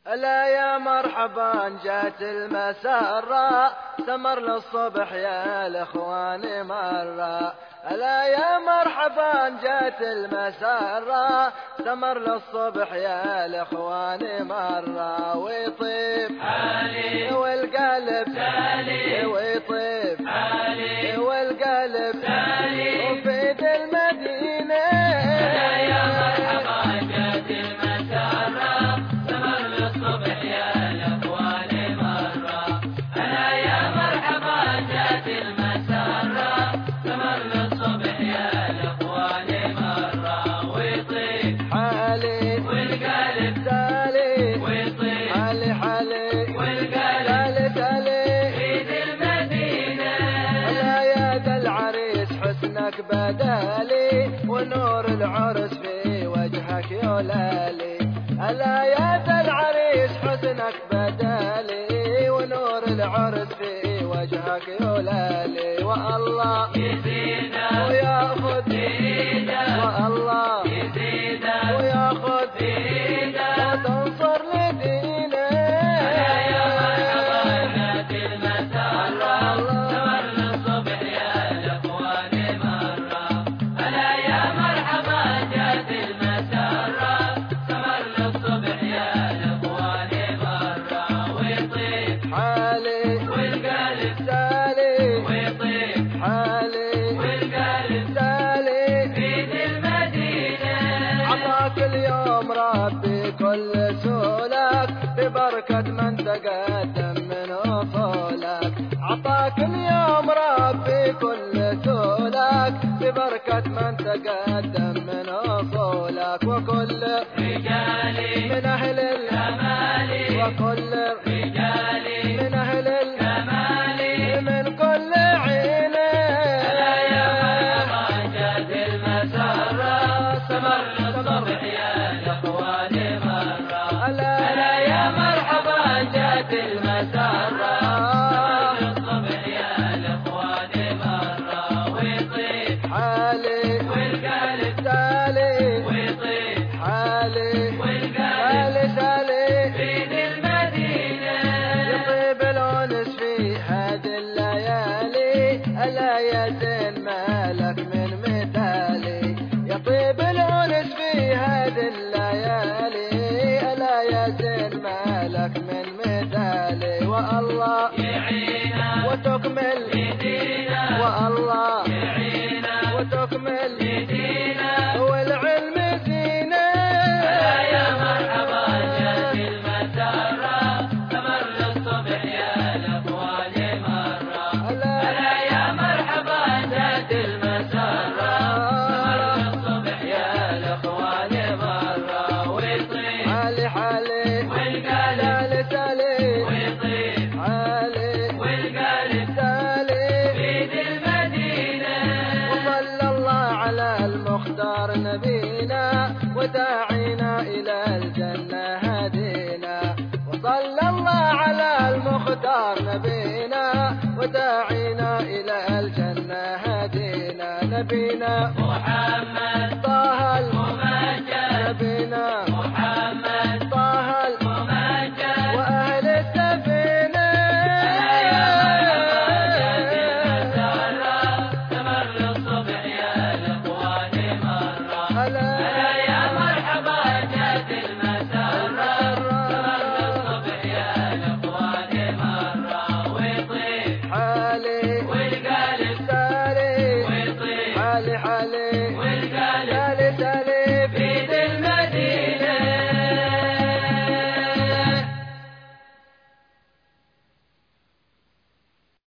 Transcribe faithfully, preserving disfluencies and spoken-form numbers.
ألا يا مرحبا جات المسرة، سمر للصبح يا الإخوان مرة. ألا يا مرحبا جات المسرة، سمر للصبح يا الإخوان مرة. ويطيب حالي والقلب سالي، ويطيب حالي والقلب سالي، وفي ذي المدينة. ألا يا مرحبا جات المسرة، سمر للصبح يا الإخوان مرة. ألا يا مرحبا جات المسرة، سمر للصبح يا الإخوان مرة. ويطيب حالي والقلب سالي ويطيب حالي حالي والقلب سالي سالي في ذي المدينة. ألا يا ذا العريس حسنك بدالي، ونور العرس في وجهك يولالي. ألا يا ذا العريس حسنك بدالي، ونور العرس في وجهك يولالي. والله يزيده وياخذ بإيده، والله يزيده وياخذ بإيده. وتنصر لدينه. ألا يا مرحبا جات المسرة، سمر للصبح يا الإخوان مرة. ألا يا مرحبا جات المسرة، سمر للصبح يا الإخوان مرة. ويطيب حالي والقلب سالي ويطيب حالي والقلب سالي في ذي المدينة. عطاك اليوم ربي كل سولك، ببركة من تقدم من أصولك. عطاك اليوم ربي كل سولك، ببركة من تقدم من أصولك. وكل رجالي من أهل كمالي، وكل رجالي من أهل كمالي. من كل عينه. ألا يا مرحبا جات المسرة، سمر للصبح يا الإخوان مرة. ألا يا مرحبا جات المسرة، سمر للصبح يا الإخوان مرة. ويطيب حالي والقلب سالي ويطيب حالي والقلب سالي سالي في ذي المدينة. يطيب الأنس في هذه الليالي. ألا يا زين مالك من مثالي. يطيب الأنس في هذه الليالي. ألا يا زين مالك من مثالي. والله يعينا وتكمل يدينا، والله يعينا وتكمل يدينا. والعلم زينة. ألا يا مرحبا جات المسرة، سمر للصبح يا الإخوان مرة. ألا يا مرحبا جات المسرة، سمر للصبح يا الإخوان مرة. ويطيب حالي حالي والقلب سالي سالي ويطيب حالي والقلب سالي. في ذي المدينة. وصلى الله على المختار نبينا، وداعينا إلى الجنة هدينا. وصلى الله على المختار نبينا، وداعينا إلى الجنة هدينا. نبينا محمد طه ممجد، نبينا محمد طه ممجد. وأهل السفينة. ألا يا مرحبا جات المسرة، سمر للصبح يا الإخوان مرة. ألا يا مرحبا جات المسرة، سمر للصبح يا الإخوان مرة. ويطيب حالي والقلب سالي ويطيب حالي حالي والقلب سالي سالي في ذي